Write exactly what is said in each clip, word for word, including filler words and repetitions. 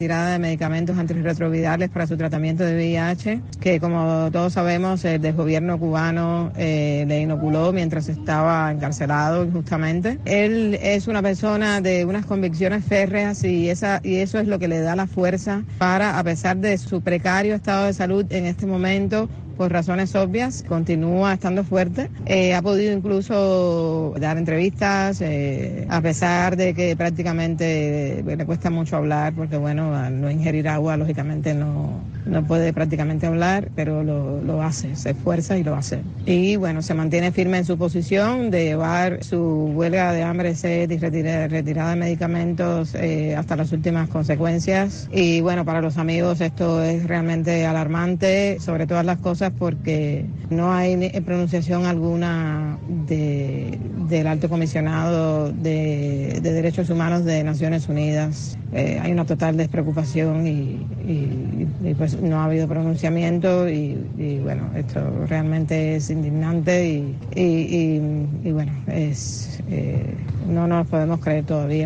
Tirada de medicamentos antirretrovirales para su tratamiento de V I H, que como todos sabemos el desgobierno cubano eh, le inoculó mientras estaba encarcelado injustamente. Él es una persona de unas convicciones férreas y, esa, y eso es lo que le da la fuerza para, a pesar de su precario estado de salud en este momento, por razones obvias, continúa estando fuerte. Eh, ha podido incluso dar entrevistas, eh, a pesar de que prácticamente eh, le cuesta mucho hablar, porque bueno, al no ingerir agua, lógicamente no, no puede prácticamente hablar, pero lo, lo hace, se esfuerza y lo hace. Y bueno, se mantiene firme en su posición de llevar su huelga de hambre, sed y retira, retirada de medicamentos eh, hasta las últimas consecuencias. Y bueno, para los amigos esto es realmente alarmante, sobre todas las cosas, porque no hay pronunciación alguna de, del Alto Comisionado de, de Derechos Humanos de Naciones Unidas. Eh, hay una total despreocupación y, y, y pues no ha habido pronunciamiento y, y bueno, esto realmente es indignante y, y, y, y bueno, es, eh, no nos podemos creer todavía.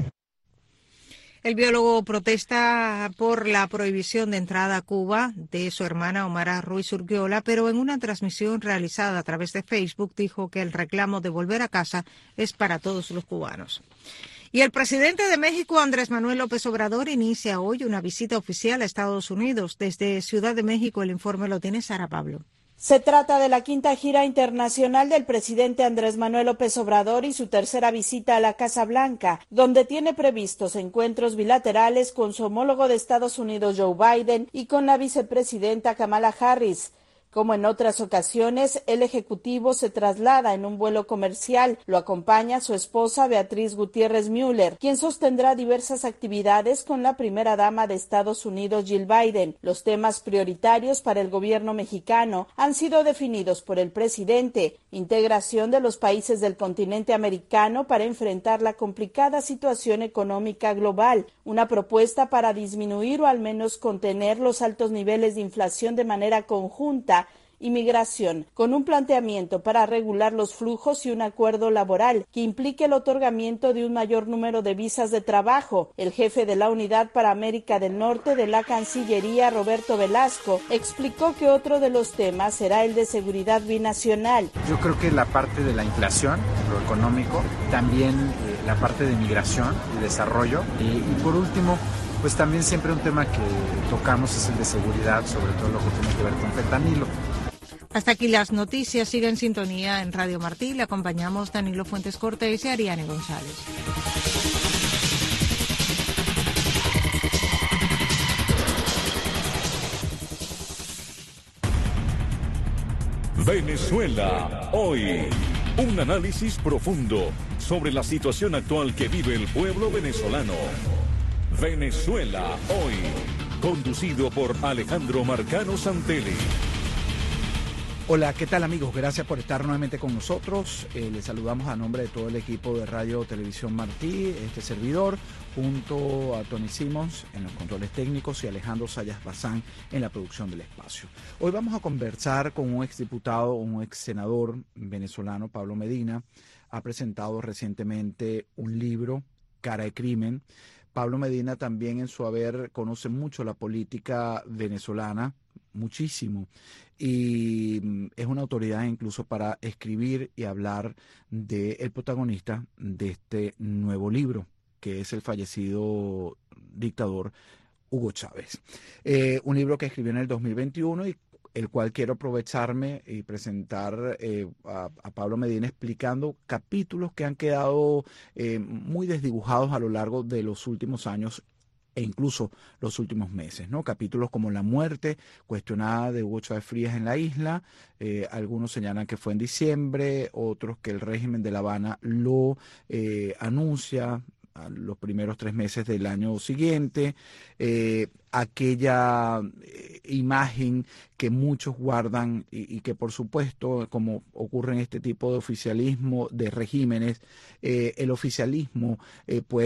El biólogo protesta por la prohibición de entrada a Cuba de su hermana Omara Ruiz Urquiola, pero en una transmisión realizada a través de Facebook dijo que el reclamo de volver a casa es para todos los cubanos. Y el presidente de México, Andrés Manuel López Obrador, inicia hoy una visita oficial a Estados Unidos. Desde Ciudad de México el informe lo tiene Sara Pablo. Se trata de la quinta gira internacional del presidente Andrés Manuel López Obrador y su tercera visita a la Casa Blanca, donde tiene previstos encuentros bilaterales con su homólogo de Estados Unidos, Joe Biden, y con la vicepresidenta Kamala Harris. Como en otras ocasiones, el ejecutivo se traslada en un vuelo comercial. Lo acompaña su esposa Beatriz Gutiérrez Müller, quien sostendrá diversas actividades con la primera dama de Estados Unidos, Jill Biden. Los temas prioritarios para el gobierno mexicano han sido definidos por el presidente: integración de los países del continente americano para enfrentar la complicada situación económica global, una propuesta para disminuir o al menos contener los altos niveles de inflación de manera conjunta, inmigración, con un planteamiento para regular los flujos y un acuerdo laboral que implique el otorgamiento de un mayor número de visas de trabajo. El jefe de la Unidad para América del Norte de la Cancillería, Roberto Velasco, explicó que otro de los temas será el de seguridad binacional. Yo creo que la parte de la inflación, lo económico, también eh, la parte de migración y desarrollo, y, y por último, pues también siempre un tema que tocamos es el de seguridad, sobre todo lo que tiene que ver con fentanilo. Hasta aquí las noticias. Sigue en sintonía en Radio Martí. Le acompañamos Danilo Fuentes Cortés y Ariane González. Venezuela hoy. Un análisis profundo sobre la situación actual que vive el pueblo venezolano. Venezuela hoy. Conducido por Alejandro Marcano Santelli. Hola, ¿qué tal amigos? Gracias por estar nuevamente con nosotros. Eh, les saludamos a nombre de todo el equipo de Radio Televisión Martí, este servidor, junto a Tony Simons en los controles técnicos y Alejandro Sayas Bazán en la producción del espacio. Hoy vamos a conversar con un exdiputado, un ex senador venezolano, Pablo Medina. Ha presentado recientemente un libro, Cara de Crimen. Pablo Medina también en su haber conoce mucho la política venezolana, muchísimo, y es una autoridad incluso para escribir y hablar del protagonista de este nuevo libro, que es el fallecido dictador Hugo Chávez. Eh, un libro que escribió en el dos mil veintiuno y el cual quiero aprovecharme y presentar eh, a, a Pablo Medina explicando capítulos que han quedado eh, muy desdibujados a lo largo de los últimos años e incluso los últimos meses, ¿no? Capítulos como la muerte cuestionada de Hugo Chávez Frías en la isla, eh, algunos señalan que fue en diciembre, otros que el régimen de La Habana lo eh, anuncia a los primeros tres meses del año siguiente, eh, aquella eh, imagen que muchos guardan y, y que por supuesto, como ocurre en este tipo de oficialismo de regímenes, eh, el oficialismo eh, pues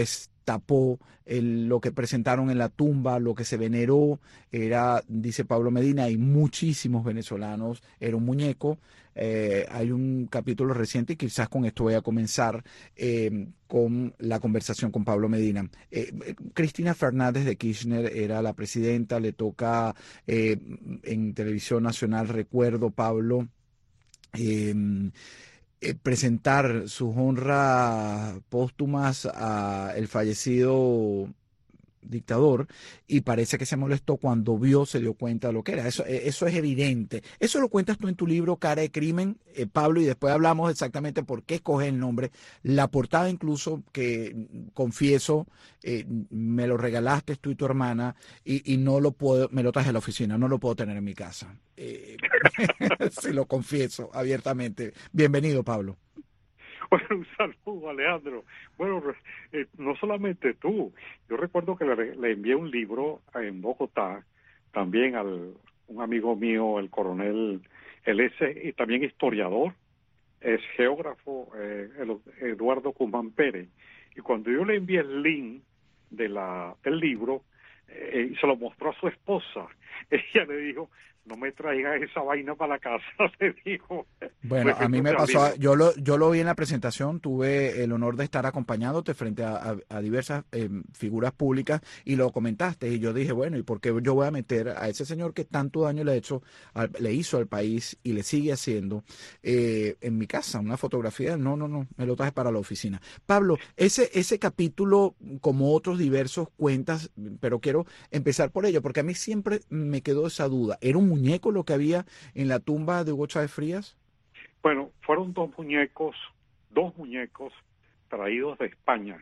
tapó el, lo que presentaron en la tumba, lo que se veneró, era, dice Pablo Medina, hay muchísimos venezolanos, era un muñeco. Eh, hay un capítulo reciente y quizás con esto voy a comenzar eh, con la conversación con Pablo Medina. Eh, Cristina Fernández de Kirchner era la presidenta, le toca eh, en Televisión Nacional, recuerdo, Pablo, eh, eh, presentar sus honras póstumas a el fallecido dictador, y parece que se molestó cuando vio, se dio cuenta de lo que era. Eso, eso es evidente. Eso lo cuentas tú en tu libro Cara de Crimen, eh, Pablo, y después hablamos exactamente por qué escoges el nombre. La portada incluso, que confieso, eh, me lo regalaste tú y tu hermana, y, y no lo puedo, me lo traje a la oficina, no lo puedo tener en mi casa. Eh, se lo confieso abiertamente. Bienvenido, Pablo. Bueno, un saludo, Alejandro. Bueno, eh, no solamente tú. Yo recuerdo que le, le envié un libro en Bogotá, también a un amigo mío, el coronel, el S, y también historiador, es geógrafo, eh, el, Eduardo Guzmán Pérez. Y cuando yo le envié el link de la, del libro, eh, se lo mostró a su esposa. Ella le dijo, no me traigas esa vaina para la casa, le dijo. Bueno, a mí me pasó, yo lo, yo lo vi en la presentación, tuve el honor de estar acompañándote frente a, a, a diversas eh, figuras públicas, y lo comentaste, y yo dije, bueno, ¿y por qué yo voy a meter a ese señor que tanto daño le ha hecho, al, le hizo al país y le sigue haciendo eh, en mi casa, una fotografía? No, no, no, me lo traje para la oficina. Pablo, ese, ese capítulo, como otros diversos, cuentas, pero quiero empezar por ello, porque a mí siempre me quedó esa duda. ¿Era un muñeco lo que había en la tumba de Hugo Chávez Frías? Bueno, fueron dos muñecos, dos muñecos traídos de España,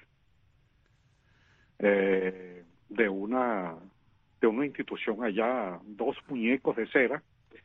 eh, de una de una institución allá, dos muñecos de cera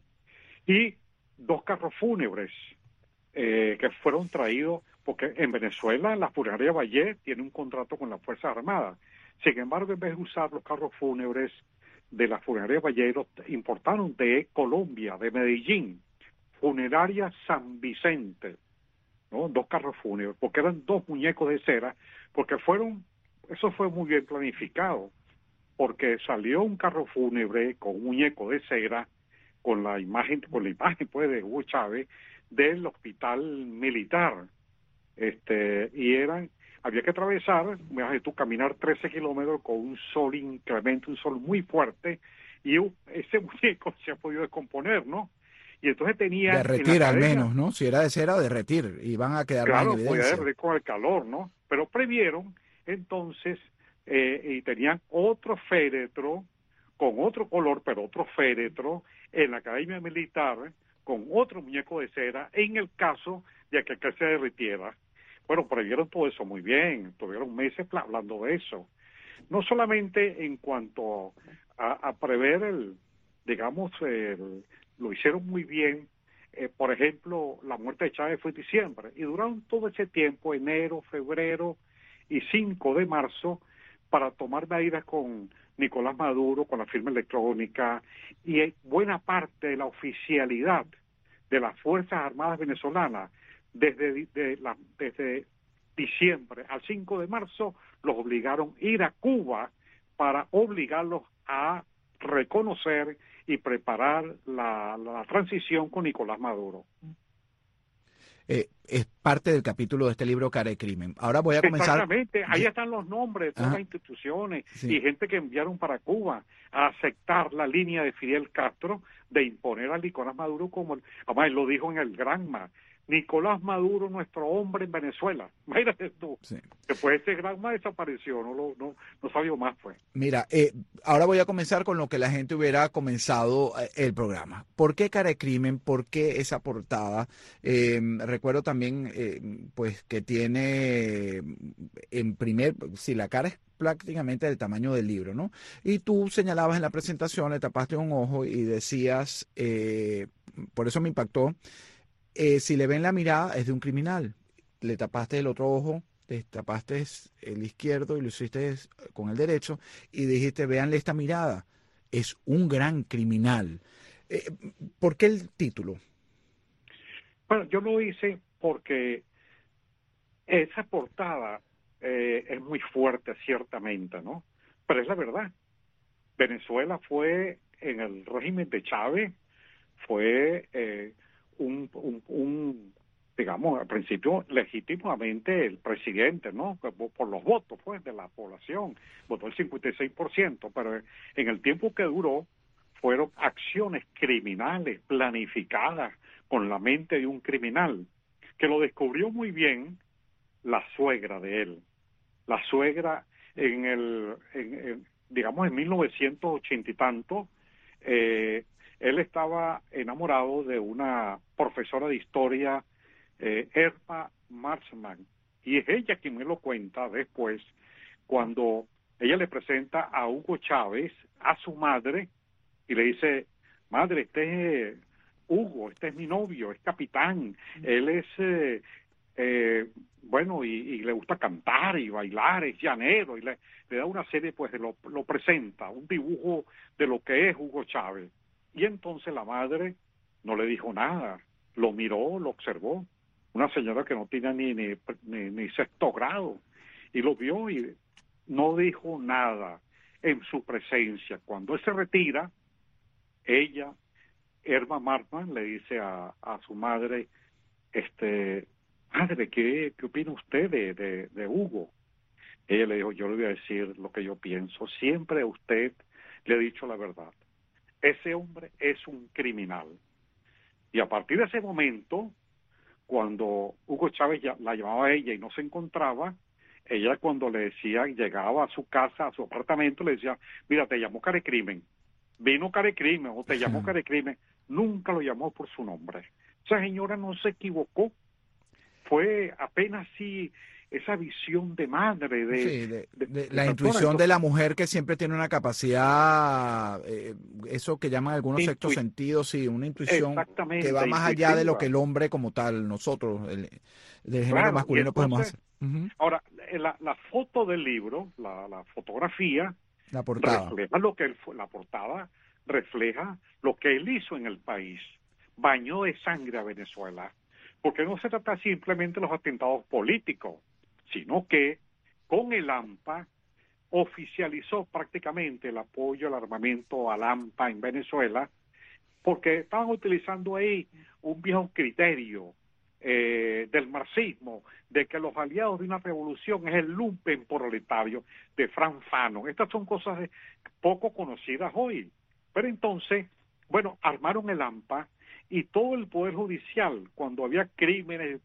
y dos carros fúnebres eh, que fueron traídos, porque en Venezuela la funeraria Valle tiene un contrato con las Fuerzas Armadas. Sin embargo, en vez de usar los carros fúnebres de la funeraria Valle, los importaron de Colombia, de Medellín, Funeraria San Vicente, ¿no? Dos carros fúnebres, porque eran dos muñecos de cera, porque fueron, eso fue muy bien planificado, porque salió un carro fúnebre con un muñeco de cera, con la imagen, con la imagen pues de Hugo Chávez, del hospital militar, este, y eran, había que atravesar, me tú caminar trece kilómetros con un sol incremento, un sol muy fuerte, y ese muñeco se ha podido descomponer, ¿no? Y entonces tenía... Derretir al menos, ¿no? Si era de cera, derretir, y van a quedar claro, más en evidencia. Claro, podía derretir con el calor, ¿no? Pero previeron, entonces, eh, y tenían otro féretro, con otro color, pero otro féretro, en la Academia Militar, con otro muñeco de cera, en el caso de que, que se derritiera. Bueno, previeron todo eso muy bien, tuvieron meses hablando de eso. No solamente en cuanto a, a prever el, digamos, el, lo hicieron muy bien, eh, por ejemplo, la muerte de Chávez fue en diciembre, y duraron todo ese tiempo, enero, febrero y cinco de marzo, para tomar medidas con Nicolás Maduro, con la firma electrónica, y buena parte de la oficialidad de las Fuerzas Armadas venezolanas, desde, de la, desde diciembre al cinco de marzo, los obligaron a ir a Cuba para obligarlos a reconocer y preparar la, la transición con Nicolás Maduro. Eh, es parte del capítulo de este libro, Cara de Crimen. Ahora voy a comenzar... Exactamente, ahí están los nombres de todas Ajá. las instituciones sí. y gente que enviaron para Cuba a aceptar la línea de Fidel Castro de imponer a Nicolás Maduro como... Además, él lo dijo en el Granma, Nicolás Maduro, nuestro hombre en Venezuela. Imagínate tú. Sí. Después ese Granma desapareció, no lo no, no sabía más pues. Mira, eh, ahora voy a comenzar con lo que la gente hubiera comenzado eh, el programa. ¿Por qué Cara de Crimen? ¿Por qué esa portada? Eh, recuerdo también eh, pues que tiene en primer, si la cara es prácticamente del tamaño del libro, ¿no? Y tú señalabas en la presentación, le tapaste un ojo y decías, eh, por eso me impactó, Eh, si le ven la mirada es de un criminal. Le tapaste el otro ojo, le tapaste el izquierdo y lo hiciste con el derecho y dijiste, véanle esta mirada, es un gran criminal. Eh, ¿Por qué el título? Bueno, yo lo hice porque esa portada eh, es muy fuerte, ciertamente, ¿no? Pero es la verdad. Venezuela fue, en el régimen de Chávez, fue eh, un, un, un, digamos, al principio legítimamente el presidente, ¿no? Por los votos, pues, de la población. Votó el cincuenta y seis por ciento, pero en el tiempo que duró, fueron acciones criminales planificadas con la mente de un criminal, que lo descubrió muy bien la suegra de él. La suegra en el, en, en, digamos, en mil novecientos ochenta y tanto, eh, él estaba enamorado de una profesora de historia, eh, Erma Marshman, y es ella quien me lo cuenta después, cuando ella le presenta a Hugo Chávez, a su madre, y le dice, madre, este es Hugo, este es mi novio, es capitán, él es, eh, eh, bueno, y, y le gusta cantar y bailar, es llanero, y le, le da una serie, pues, de lo, lo presenta, un dibujo de lo que es Hugo Chávez. Y entonces la madre no le dijo nada, lo miró, lo observó, una señora que no tenía ni, ni, ni, ni sexto grado, y lo vio y no dijo nada en su presencia. Cuando él se retira, ella, Erma Martman, le dice a, a su madre, este, madre, ¿qué, qué opina usted de, de, de Hugo? Ella le dijo, yo le voy a decir lo que yo pienso, siempre a usted le he dicho la verdad. Ese hombre es un criminal. Y a partir de ese momento, cuando Hugo Chávez ya, la llamaba a ella y no se encontraba, ella cuando le decía, llegaba a su casa, a su apartamento, le decía, mira, te llamó Carecrimen, vino Carecrimen o te llamó Carecrimen, nunca lo llamó por su nombre. Esa señora no se equivocó, fue apenas sí esa visión de madre, de, sí, de, de, de, de la entonces, intuición de la mujer que siempre tiene una capacidad, eh, eso que llaman algunos Intu sextos sentidos, sí, una intuición que va más allá intuitiva. de lo que el hombre como tal, nosotros, el, del género claro, masculino, entonces, podemos hacer. Uh-huh. Ahora, la, la foto del libro, la, la fotografía, la portada. refleja lo que él, la portada refleja lo que él hizo en el país, bañó de sangre a Venezuela, porque no se trata simplemente de los atentados políticos, sino que con el AMPA oficializó prácticamente el apoyo al armamento al AMPA en Venezuela, porque estaban utilizando ahí un viejo criterio eh, del marxismo, de que los aliados de una revolución es el lumpen proletario de Frank Fanon. Estas son cosas de, poco conocidas hoy. Pero entonces, bueno, armaron el AMPA y todo el Poder Judicial, cuando había crímenes,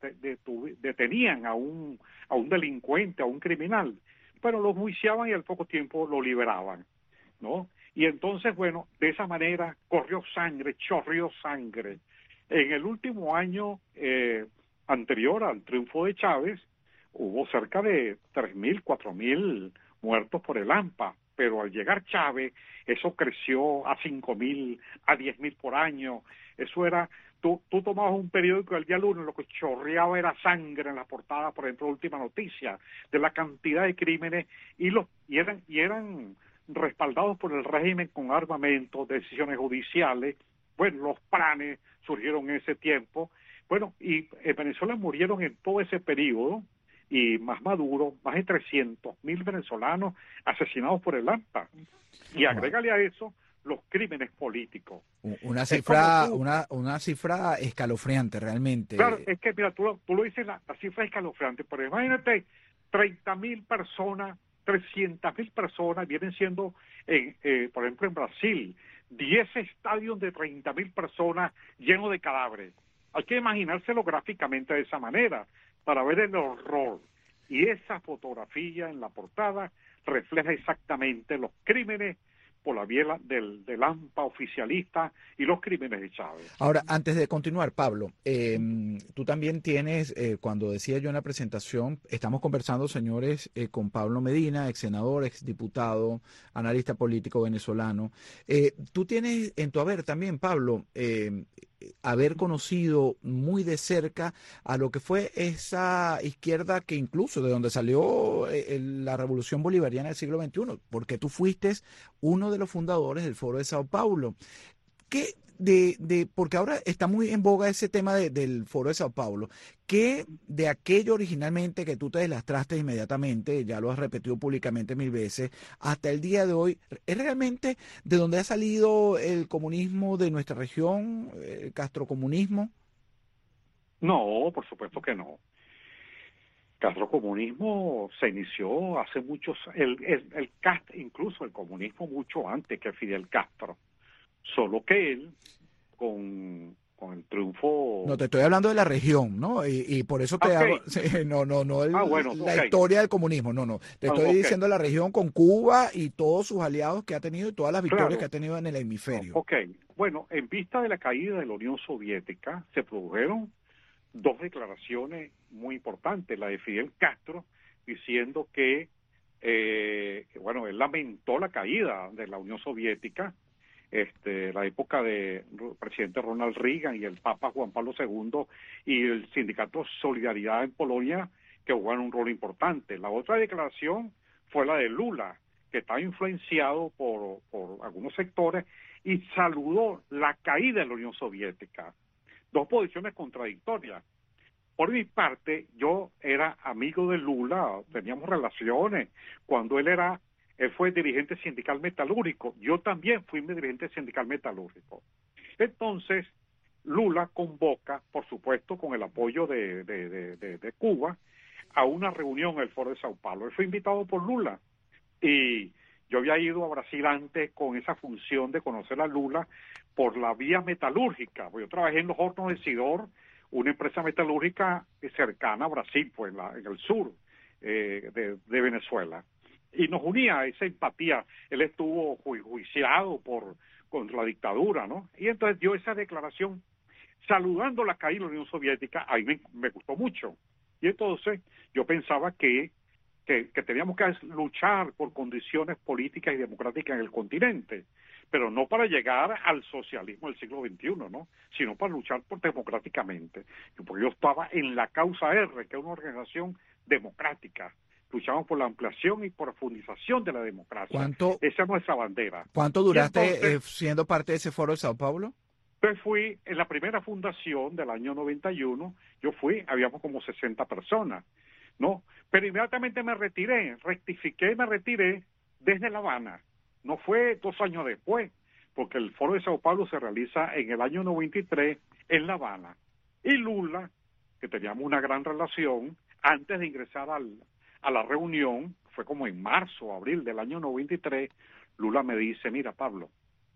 detenían a un, a un delincuente, a un criminal, pero lo juiciaban y al poco tiempo lo liberaban, ¿no? Y entonces, bueno, de esa manera corrió sangre, chorrió sangre. En el último año eh, anterior al triunfo de Chávez, hubo cerca de tres mil, cuatro mil muertos por el AMPA, pero al llegar Chávez, eso creció a cinco mil, a diez mil por año. Eso era, tú, tú tomabas un periódico el día lunes, lo que chorreaba era sangre en la portada, por ejemplo, Última Noticia, de la cantidad de crímenes, y, los, y, eran, y eran respaldados por el régimen con armamento, decisiones judiciales. Bueno, los planes surgieron en ese tiempo. Bueno, y en Venezuela murieron en todo ese periodo, y más Maduro, más de trescientos mil venezolanos asesinados por el AMPA. Y agrégale a eso los crímenes políticos. Una cifra, una, una cifra escalofriante realmente. Claro, es que mira, tú lo, tú lo dices, la, la cifra es escalofriante, pero imagínate, treinta mil personas, trescientas mil personas vienen siendo, en, eh, por ejemplo, en Brasil, diez estadios de treinta mil personas llenos de cadáveres. Hay que imaginárselo gráficamente de esa manera para ver el horror. Y esa fotografía en la portada refleja exactamente los crímenes por la vía del, del AMPA oficialista y los crímenes de Chávez. Ahora, antes de continuar, Pablo, eh, tú también tienes, eh, cuando decía yo en la presentación, estamos conversando, señores, eh, con Pablo Medina, ex senador, ex diputado, analista político venezolano. Eh, tú tienes en tu haber también, Pablo, eh, haber conocido muy de cerca a lo que fue esa izquierda que incluso de donde salió eh, la revolución bolivariana del siglo veintiuno, porque tú fuiste uno de los fundadores del Foro de Sao Paulo. ¿Qué de, de, porque ahora está muy en boga ese tema de, del Foro de Sao Paulo, ¿qué de aquello originalmente que tú te deslastraste inmediatamente, ya lo has repetido públicamente mil veces, hasta el día de hoy, es realmente de dónde ha salido el comunismo de nuestra región, el castrocomunismo? No, por supuesto que no. Castrocomunismo se inició hace muchos, el, el, el Cast, incluso el comunismo mucho antes que Fidel Castro, solo que él con, con el triunfo. No, te estoy hablando de la región, ¿no? Y, y por eso te Okay. hago, sí, no, no, no el, ah, bueno, la okay. historia del comunismo, no, no, te estoy ah, okay. diciendo la región con Cuba y todos sus aliados que ha tenido y todas las victorias claro. que ha tenido en el hemisferio. Ok, bueno, en vista de la caída de la Unión Soviética se produjeron dos declaraciones muy importantes, la de Fidel Castro diciendo que, eh, que bueno, él lamentó la caída de la Unión Soviética, este, la época de presidente Ronald Reagan y el Papa Juan Pablo segundo y el sindicato Solidaridad en Polonia, que jugaron un rol importante. La otra declaración fue la de Lula, que estaba influenciado por, por algunos sectores y saludó la caída de la Unión Soviética. Dos posiciones contradictorias. Por mi parte, yo era amigo de Lula, teníamos relaciones. Cuando él era, él fue dirigente sindical metalúrgico, yo también fui dirigente sindical metalúrgico. Entonces, Lula convoca, por supuesto, con el apoyo de, de, de, de, de Cuba, a una reunión en el Foro de Sao Paulo. Él fue invitado por Lula. Y yo había ido a Brasil antes con esa función de conocer a Lula por la vía metalúrgica. Yo trabajé en los hornos de Sidor, una empresa metalúrgica cercana a Brasil, pues en, la, en el sur eh, de, de Venezuela. Y nos unía esa empatía. Él estuvo ju juiciado por contra la dictadura, ¿no? Y entonces dio esa declaración saludando la caída de la Unión Soviética. A mí me, me gustó mucho. Y entonces yo pensaba que Que, que teníamos que luchar por condiciones políticas y democráticas en el continente, pero no para llegar al socialismo del siglo veintiuno, ¿no? Sino para luchar por democráticamente. Porque yo estaba en la Causa R, que es una organización democrática. Luchamos por la ampliación y profundización de la democracia. ¿Cuánto, Esa es nuestra bandera. ¿Cuánto duraste entonces, eh, siendo parte de ese Foro de Sao Paulo? Pues fui en la primera fundación del año noventa y uno, yo fui, habíamos como sesenta personas, ¿no? Pero inmediatamente me retiré, rectifiqué y me retiré desde La Habana. No fue dos años después, porque el Foro de Sao Paulo se realiza en el año noventa y tres en La Habana. Y Lula, que teníamos una gran relación, antes de ingresar al, a la reunión, fue como en marzo o abril del año noventa y tres, Lula me dice, mira Pablo,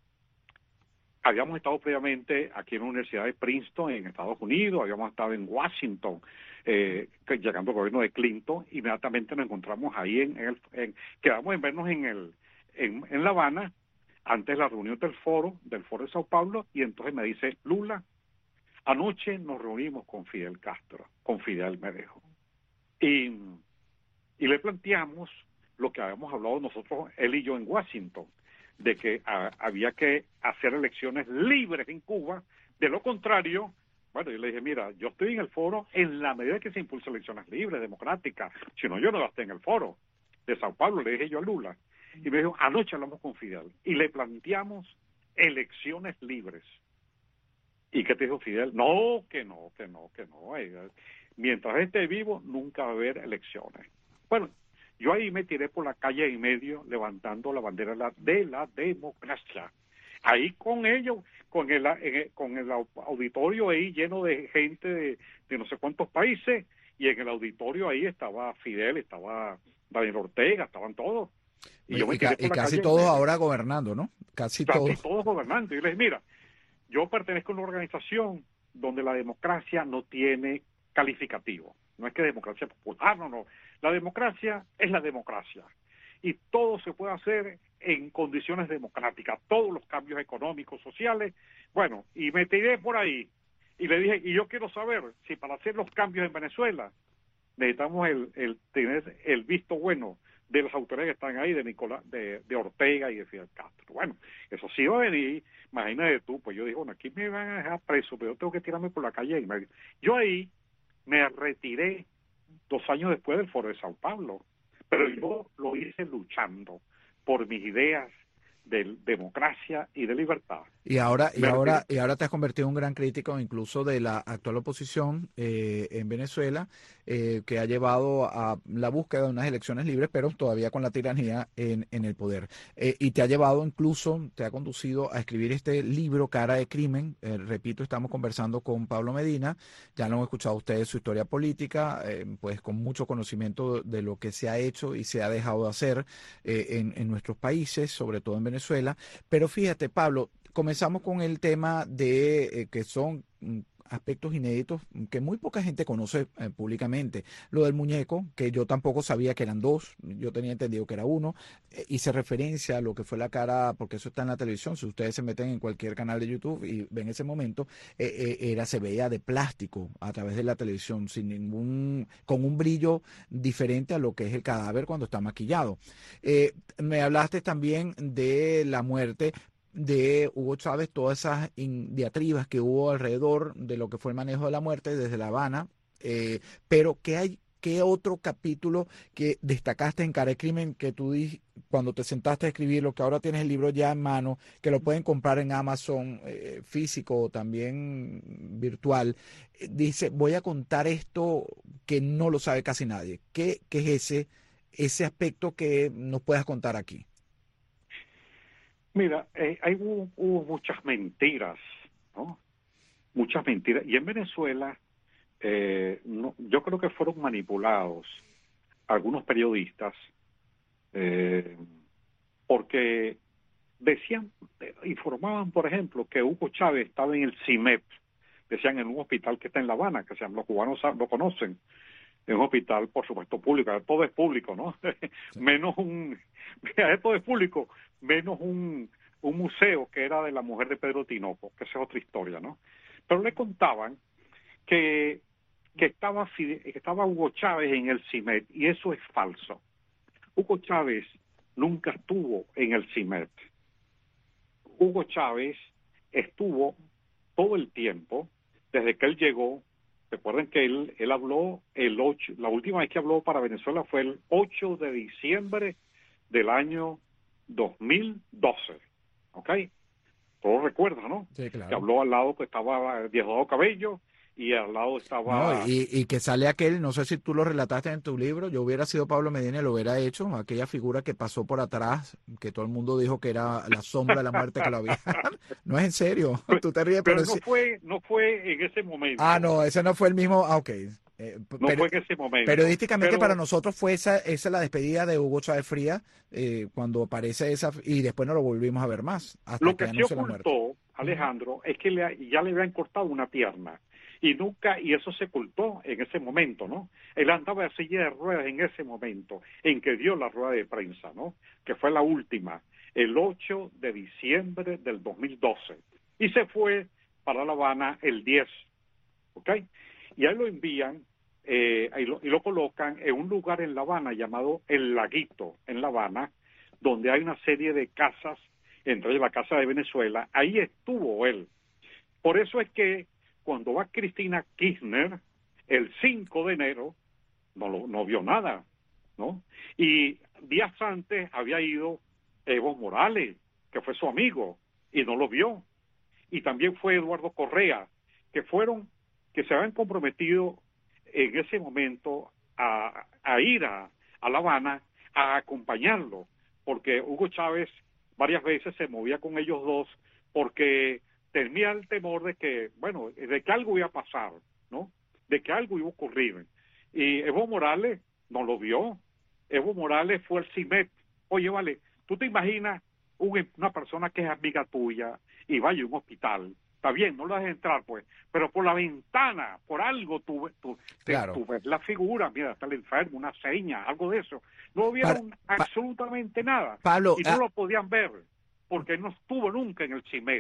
habíamos estado previamente aquí en la Universidad de Princeton, en Estados Unidos, habíamos estado en Washington, eh, llegando al gobierno de Clinton, inmediatamente nos encontramos ahí, en, en, el, en quedamos en vernos en, el, en, en La Habana, antes de la reunión del foro, del Foro de Sao Paulo, y entonces me dice, Lula, anoche nos reunimos con Fidel Castro, con Fidel me dijo, y, y le planteamos lo que habíamos hablado nosotros, él y yo en Washington, de que a, había que hacer elecciones libres en Cuba, de lo contrario, bueno, yo le dije, mira, yo estoy en el foro en la medida que se impulsen elecciones libres, democráticas, si no yo no esté en el foro de Sao Paulo, le dije yo a Lula, y me dijo, anoche hablamos con Fidel, y le planteamos elecciones libres. ¿Y qué te dijo Fidel? No, que no, que no, que no, eh, mientras esté vivo nunca va a haber elecciones. Bueno, yo ahí me tiré por la calle y medio levantando la bandera de la, de la democracia. Ahí con ellos, con el, con el auditorio ahí lleno de gente de, de no sé cuántos países, y en el auditorio ahí estaba Fidel, estaba Daniel Ortega, estaban todos. Y, y, yo me tiré por y la casi calle todos ahora gobernando, ¿no? Casi, casi todos. todos gobernando. Y les dije, mira, yo pertenezco a una organización donde la democracia no tiene calificativo. No es que democracia popular, no, no. La democracia es la democracia. Y todo se puede hacer en condiciones democráticas. Todos los cambios económicos, sociales. Bueno, y me tiré por ahí. Y le dije, y yo quiero saber si para hacer los cambios en Venezuela necesitamos el, el tener el visto bueno de las autoridades que están ahí, de Nicolás, de, de Ortega y de Fidel Castro. Bueno, eso sí va a venir. Imagínate tú, pues yo dije, bueno, aquí me van a dejar preso, pero yo tengo que tirarme por la calle. Y me, yo ahí me retiré dos años después del Foro de Sao Paulo, pero yo lo hice luchando por mis ideas de democracia y de libertad. Y ahora, y Me ahora, refiero- y ahora te has convertido en un gran crítico incluso de la actual oposición eh, en Venezuela, eh, que ha llevado a la búsqueda de unas elecciones libres, pero todavía con la tiranía en, en el poder. Eh, y te ha llevado incluso, te ha conducido a escribir este libro, Cara de Crimen. Eh, repito, estamos conversando con Pablo Medina, ya lo han escuchado ustedes, su historia política, eh, pues con mucho conocimiento de lo que se ha hecho y se ha dejado de hacer eh, en, en nuestros países, sobre todo en Venezuela. Pero fíjate, Pablo, comenzamos con el tema de eh, que son mm, aspectos inéditos que muy poca gente conoce eh, públicamente. Lo del muñeco, que yo tampoco sabía que eran dos, yo tenía entendido que era uno. Eh, hice referencia a lo que fue la cara, porque eso está en la televisión, si ustedes se meten en cualquier canal de YouTube y ven ese momento, eh, eh, era, se veía de plástico a través de la televisión, sin ningún, con un brillo diferente a lo que es el cadáver cuando está maquillado. Eh, me hablaste también de la muerte de Hugo Chávez, todas esas in- diatribas que hubo alrededor de lo que fue el manejo de la muerte desde La Habana, eh, pero ¿qué hay, qué otro capítulo que destacaste en Cara de Crimen que tú di, cuando te sentaste a escribir, lo que ahora tienes el libro ya en mano, que lo pueden comprar en Amazon eh, físico o también virtual, eh, dice, voy a contar esto que no lo sabe casi nadie? ¿Qué, qué es ese, ese aspecto que nos puedas contar aquí? Mira, eh, hay, hubo, hubo muchas mentiras, ¿no? Muchas mentiras. Y en Venezuela, eh, no, yo creo que fueron manipulados algunos periodistas, eh, porque decían, eh, informaban, por ejemplo, que Hugo Chávez estaba en el CIMEP, decían en un hospital que está en La Habana, que se llama, los cubanos lo conocen, en un hospital, por supuesto, público, todo es público, ¿no? Sí. Menos un, todo es público, menos un, un museo que era de la mujer de Pedro Tinoco, que esa es otra historia, ¿no? Pero le contaban que, que, estaba, que estaba Hugo Chávez en el CIMET, y eso es falso. Hugo Chávez nunca estuvo en el CIMET. Hugo Chávez estuvo todo el tiempo, desde que él llegó. Recuerden que él, él habló el ocho, la última vez que habló para Venezuela fue el ocho de diciembre del año dos mil doce, ¿ok? Todos recuerdan, ¿no? Sí, claro. Que habló al lado, que estaba Diosdado Cabello, y al lado estaba... No, y, y que sale aquel, no sé si tú lo relataste en tu libro, yo hubiera sido Pablo Medina y lo hubiera hecho, aquella figura que pasó por atrás, que todo el mundo dijo que era la sombra de la muerte que lo había. No es en serio, tú te ríes, pero, pero no sí. fue, no fue en ese momento. Ah, no, ese no fue el mismo, ah, ok. Eh, no fue en ese momento. Periodísticamente pero, para nosotros fue esa, esa la despedida de Hugo Chávez Frías, eh, cuando aparece esa, y después no lo volvimos a ver más. Hasta lo que, que se ocultó, Alejandro, uh-huh. es que le, ya le habían cortado una pierna. Y nunca, y eso se ocultó en ese momento, ¿no? Él andaba de silla de ruedas en ese momento, en que dio la rueda de prensa, ¿no? Que fue la última, el ocho de diciembre del dos mil doce. Y se fue para La Habana el diez, ¿ok? Y ahí lo envían, eh, y, lo, y lo colocan en un lugar en La Habana llamado El Laguito, en La Habana, donde hay una serie de casas, entre ellas la Casa de Venezuela. Ahí estuvo él. Por eso es que cuando va Cristina Kirchner, el cinco de enero, no, lo, no vio nada, ¿no? Y días antes había ido Evo Morales, que fue su amigo, y no lo vio. Y también fue Eduardo Correa, que fueron, que se habían comprometido en ese momento a, a ir a, a La Habana a acompañarlo, porque Hugo Chávez varias veces se movía con ellos dos, porque tenía el temor de que, bueno, de que algo iba a pasar, ¿no? De que algo iba a ocurrir. Y Evo Morales no lo vio. Evo Morales fue al CIMET. Oye, vale, ¿tú te imaginas un, una persona que es amiga tuya y vaya a un hospital? Está bien, no lo dejes entrar, pues, pero por la ventana, por algo, tú, tú, claro. tú ves la figura, mira, está el enfermo, una seña, algo de eso. No vieron pa absolutamente nada. Pablo, y no ah, lo podían ver, porque no estuvo nunca en el CIMET.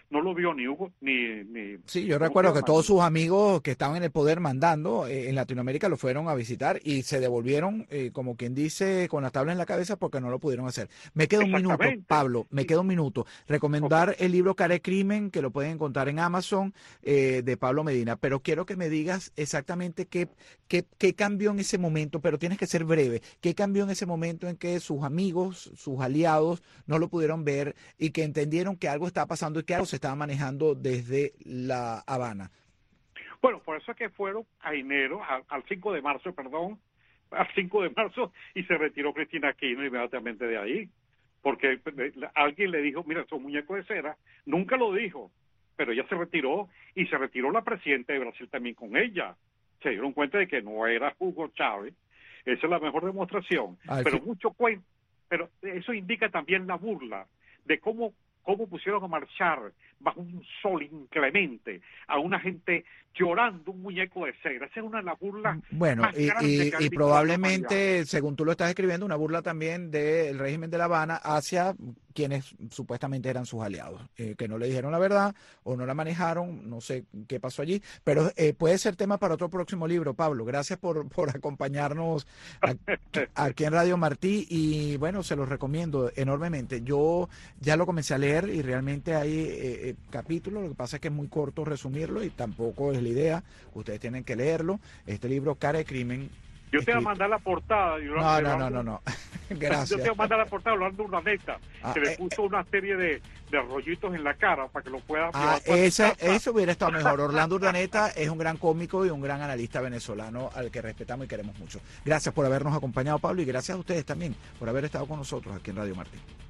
no lo vio ni Hugo, ni... ni sí, yo recuerdo que todos sus amigos que estaban en el poder mandando eh, en Latinoamérica lo fueron a visitar y se devolvieron, eh, como quien dice, con la tabla en la cabeza porque no lo pudieron hacer. Me queda un minuto, Pablo, me queda un minuto. Recomendar okay. el libro Cara de Crimen, que lo pueden encontrar en Amazon, eh, de Pablo Medina, pero quiero que me digas exactamente qué, qué, qué cambió en ese momento, pero tienes que ser breve, qué cambió en ese momento en que sus amigos, sus aliados no lo pudieron ver y que entendieron que algo estaba pasando y que algo se estaba manejando desde La Habana. Bueno, por eso es que fueron a enero, a, al cinco de marzo, perdón, al cinco de marzo, y se retiró Cristina Kirchner inmediatamente de ahí, porque alguien le dijo, mira, son muñecos de cera, nunca lo dijo, pero ella se retiró, y se retiró la presidenta de Brasil también con ella. Se dieron cuenta de que no era Hugo Chávez, esa es la mejor demostración, Al pero fin. mucho cuento, pero eso indica también la burla de cómo cómo pusieron a marchar bajo un sol inclemente a una gente llorando un muñeco de cera. Esa es una de las burlas bueno, más y, grandes y, que y probablemente, según tú lo estás escribiendo, una burla también del régimen de La Habana hacia quienes supuestamente eran sus aliados, eh, que no le dijeron la verdad o no la manejaron, no sé qué pasó allí, pero eh, puede ser tema para otro próximo libro. Pablo, gracias por, por acompañarnos aquí, aquí en Radio Martí y bueno, se los recomiendo enormemente. Yo ya lo comencé a leer y realmente hay eh, eh, capítulos, lo que pasa es que es muy corto resumirlo y tampoco es la idea, ustedes tienen que leerlo. Este libro, Cara de Crimen. Yo te voy a mandar la portada. Yo no, no, no, no, no. Gracias. Yo te voy a mandar la portada hablando de Urdaneta, ah, que le eh, puso una serie de, de rollitos en la cara para que lo pueda... Ah, esa, eso hubiera estado mejor. Orlando Urdaneta es un gran cómico y un gran analista venezolano al que respetamos y queremos mucho. Gracias por habernos acompañado, Pablo, y gracias a ustedes también por haber estado con nosotros aquí en Radio Martí.